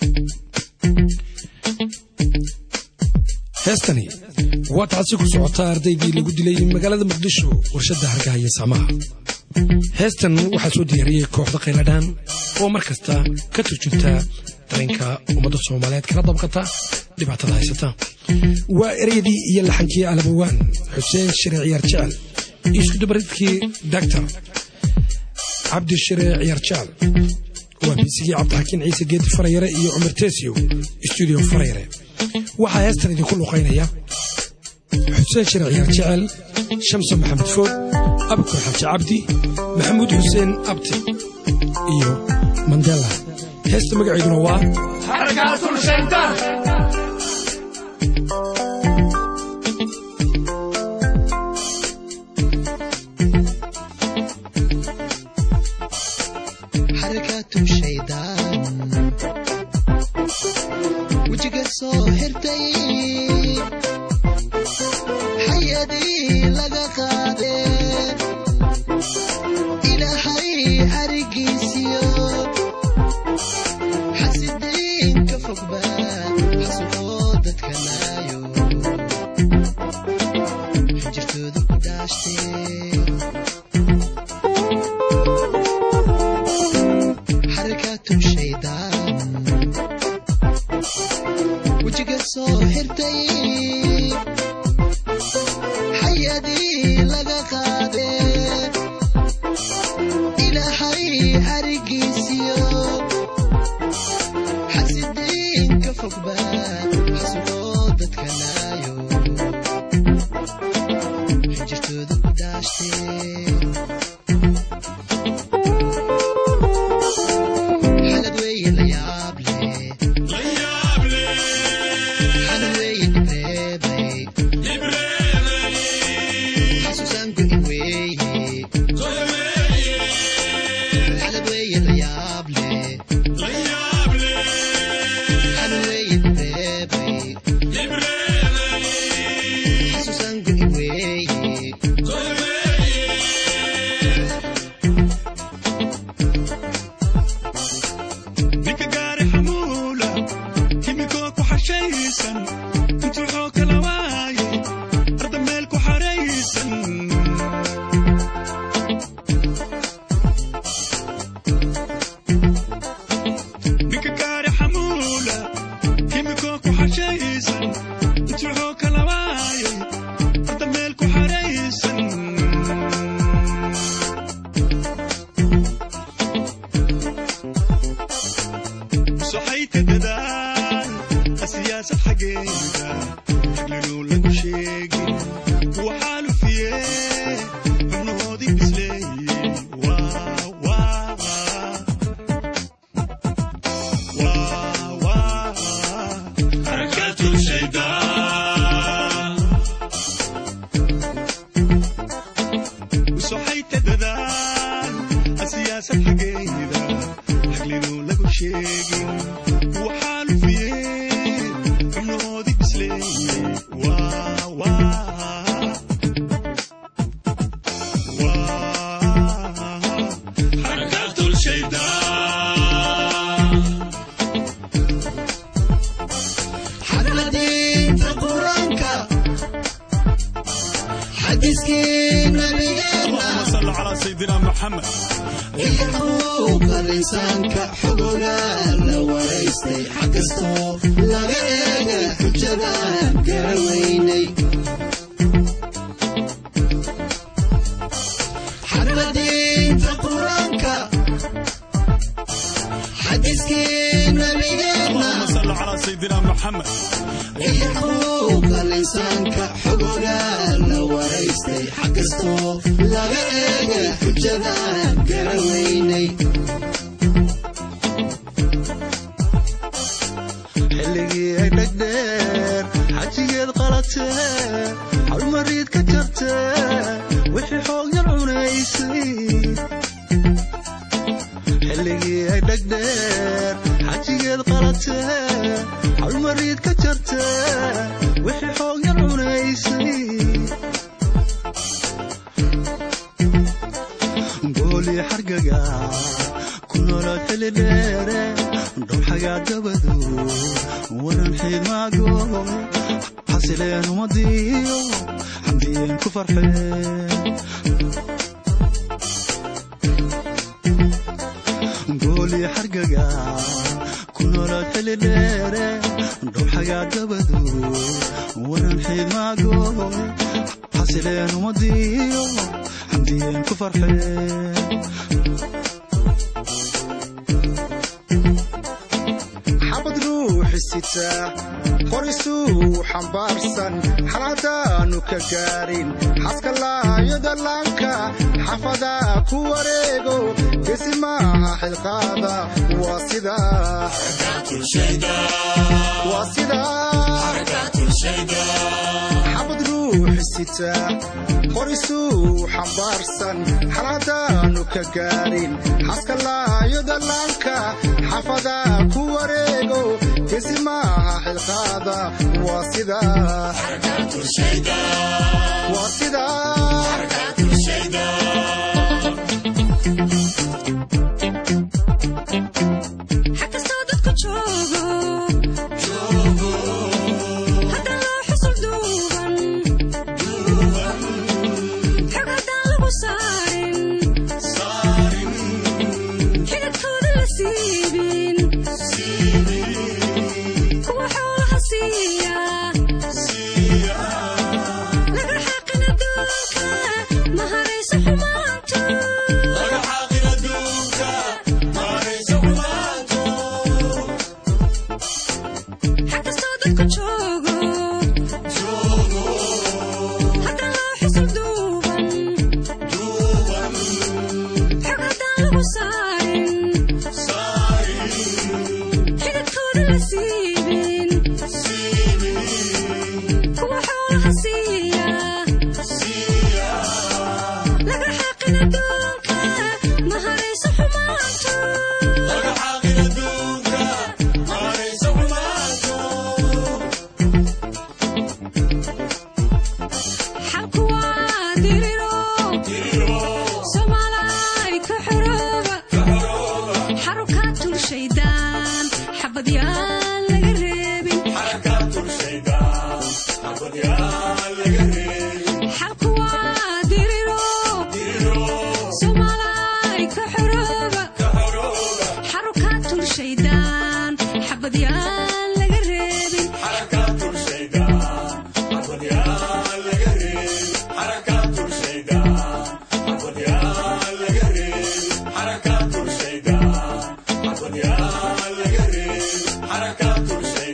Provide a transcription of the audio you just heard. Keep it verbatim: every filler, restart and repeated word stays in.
heestani waa taasi ku socota ardaydii lagu dilay magaalada Muqdisho warshada hargaha iyo Samaha. heestan waxaa soo diyaariyay kooxda Qayladhaan oo markasta ka turjunta dareenka ummadda Soomaaliyeed kala dabqata dhibaatada haysata. waa ereyadii iyo laxankii Alabawaan Xuseen Shire Ciyaar Jecel isku dabaridkii Doctor Cabdi Shire Ciyaar Jecel waa bisigii Cabdixakiin Ciise Geedi Farayare iyo Cumar Teesiyo studio Farayare. waxaa heestan idinku luqaynaya Xuseen Shire Ciyaar Jecel, Shamso Maxamed Food, Abukar Xaji Cabdi, Maxamuud Xuseen Abti iyo Mandela. heesta magaceeduna waa Harakatul Shaytaan. Harakatul Shaytaan wajiga soo hirtay hayadii laga qaaday ilaahay arigiisiyo xasidiin ka fogbaa xasuuqoo dadka laayo xinjirtooda ku daashtay Harakatul Shaytaan wajiga soo hirtay hayadii laga qaaday ilaahay arigiisiyo xasidiin ka fogbaa xasuuqoo dadka laayo xinjirtooda ku daashtay xalad weeye la yaab leh xalad weeye dibreebay xasuusaan go'in weeye xalad weeye la yaab leh xalad weeye dibreebay xasuusaan go'in weeye ninka gaari xamuula kimikoo ku xashaysan intuu xoog kala waayay arda meel ku xaraysan ninka gaari xamuula kimikoo ku xashaysan intuu xoog kala waayay arda meel ku xaraysan صحيت ددال السياسة حقيقة حقلنو لكو شيقي وحالو فيه بنوضي بسلي واو واو واو واو حركات الشيطان وصحيت ددال السياسة حقيقة حقلنو لكو شيقي وحالو فيه بنوضي بسلي واو واو واو حركات الشيطان حلدين قرانك حديثكي نبينا اللهم صل على سيدنا محمد حقوق الإنسان كحقوقا لو وريستي حقستو لغيقا حجدان قرويني حردين قرانك حديثكي نبينا اللهم صل على سيدنا محمد حقوق الإنسان كحقوقا لو وريستي حقستو لغيقا حجدان قرويني xilligii ay dhagdheer xajigeed qalatee hal mariid ka jartee wixii xoog yar cunaysay xilligii ay dhagdheer xajigeed qalatee hal mariid ka jartee wixii xoog yar cunaysay goolii xargaga ku nolol xilli dheere dhowxagaa dabadu wanan xidmaago xasileen umadiyo xamdiyeen ku farxeen gooli xargaga ku noolaad xili dheere dhowxagaa dabadu wanan xidmaago xasileen umadiyo xamdiyeen ku farxeen qorisuu xambaarsan xalaadaanu ka gaarin xaskalayo dallaanka xafada ku wareego gesi maaha xilqaada waa sidaa xabad ruuxi sitaa qorisuu xambaarsan xalaadaanu ka gaarin xaskalayo dallaanka xafada ku wareego gesi maaha xilqaada waa sidaa waa sidaa xakastoo dadku joogo haddaan loo xusul duuban xog haddaan lagu saarin xidadkooda la siibin kuwa xoolaha siiya laga xaqin adduunka ma harayso xumaantu xakastoo dadku joogo haddaan loo xusul duuban xog haddaan lagu saarin xidadkooda la siibin kuwa xoolaha siiya laga xaqin adduunka ma harayso xumaantu xalku waa diriro soomaalay ka xorooba xarukaa tulshaydaan xabad yaan laga reebin xalku waa diriro soomaalay ka xorooba xarukaa tulshaydaan xabad yaan laga reebin حركات الشيطان